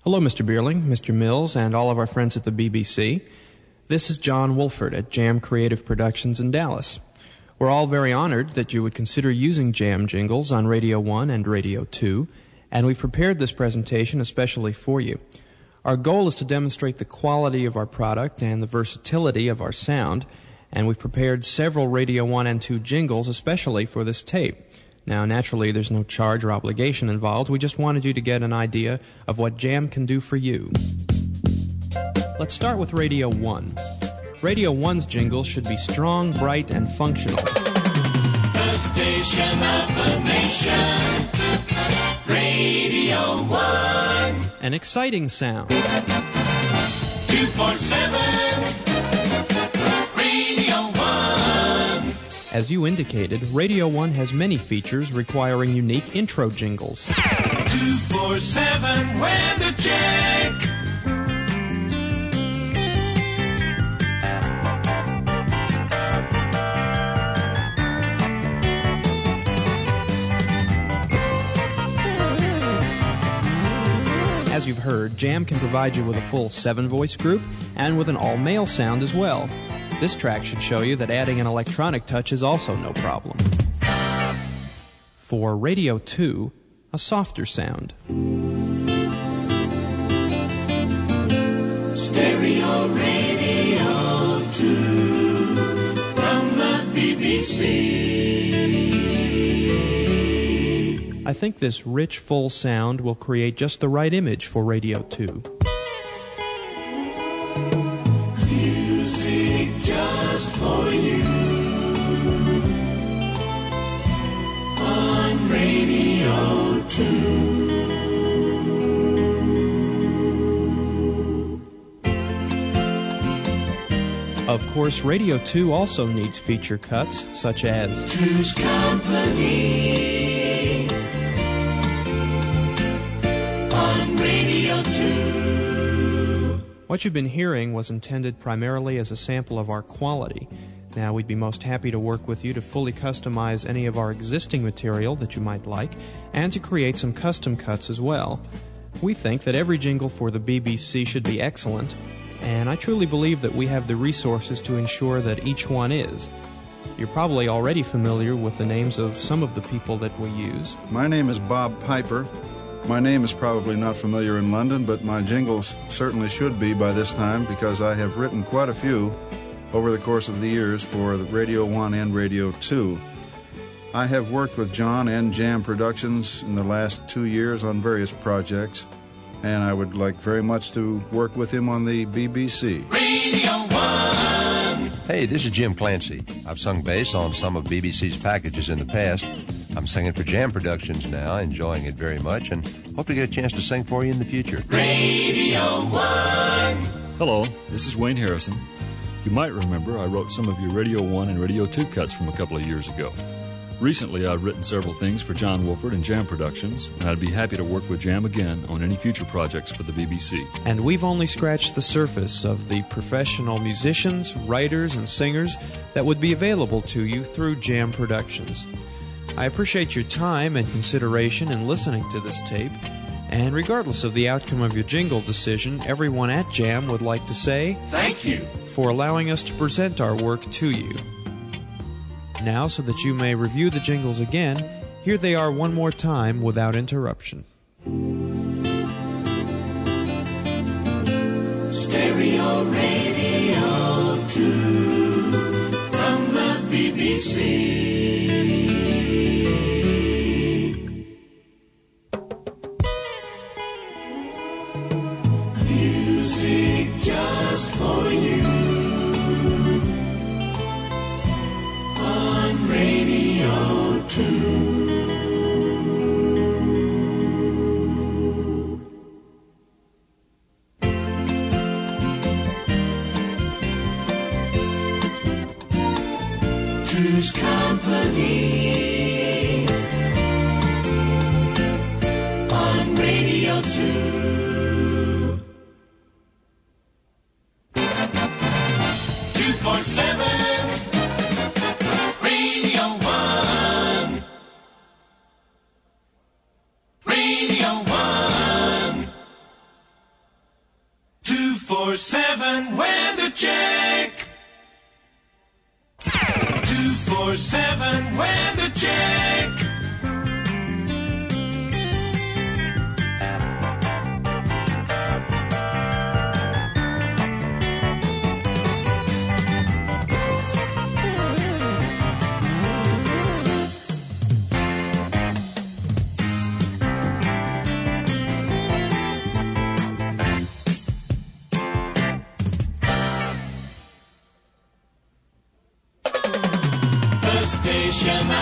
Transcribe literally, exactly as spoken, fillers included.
Hello, Mister Bierling, Mister Mills, and all of our friends at the B B C. This is John Wolford at Jam Creative Productions in Dallas. We're all very honored that you would consider using Jam jingles on Radio one and Radio two, and we've prepared this presentation especially for you. Our goal is to demonstrate the quality of our product and the versatility of our sound, and we've prepared several Radio one and two jingles especially for this tape. Now, naturally, there's no charge or obligation involved. We just wanted you to get an idea of what Jam can do for you. Let's start with Radio one. Radio one's jingles should be strong, bright, and functional. The station of the nation, Radio one. An exciting sound. two forty-seven, Radio one. As you indicated, Radio one has many features requiring unique intro jingles. two forty-seven Weather Check. As you've heard, Jam can provide you with a full seven-voice group and with an all-male sound as well. This track should show you that adding an electronic touch is also no problem. For Radio two, a softer sound. Stereo Radio two from the B B C. I think this rich, full sound will create just the right image for Radio two. Music just for you on Radio two. Of course, Radio two also needs feature cuts, such as Two's Company on Radio two. What you've been hearing was intended primarily as a sample of our quality. Now, we'd be most happy to work with you to fully customize any of our existing material that you might like, and to create some custom cuts as well. We think that every jingle for the B B C should be excellent, and I truly believe that we have the resources to ensure that each one is. You're probably already familiar with the names of some of the people that we use. My name is Bob Piper. My name is probably not familiar in London, but my jingles certainly should be by this time because I have written quite a few over the course of the years for the Radio one and Radio two. I have worked with John and Jam Productions in the last two years on various projects, and I would like very much to work with him on the B B C. Radio one. Hey, this is Jim Clancy. I've sung bass on some of B B C's packages in the past. I'm singing for Jam Productions now, enjoying it very much, and hope to get a chance to sing for you in the future. Radio one. Hello, this is Wayne Harrison. You might remember I wrote some of your Radio one and Radio two cuts from a couple of years ago. Recently, I've written several things for John Wolford and Jam Productions, and I'd be happy to work with Jam again on any future projects for the B B C. And we've only scratched the surface of the professional musicians, writers, and singers that would be available to you through Jam Productions. I appreciate your time and consideration in listening to this tape, and regardless of the outcome of your jingle decision, everyone at Jam would like to say Thank you for allowing us to present our work to you. Now, so that you may review the jingles again, here they are one more time without interruption. Stereo Radio two from the B B C. Music just for you on Radio two. Two's Company on Radio two. two forty-seven Radio one. Radio one. forty-seven Weather Check. two forty-seven Weather Check. The station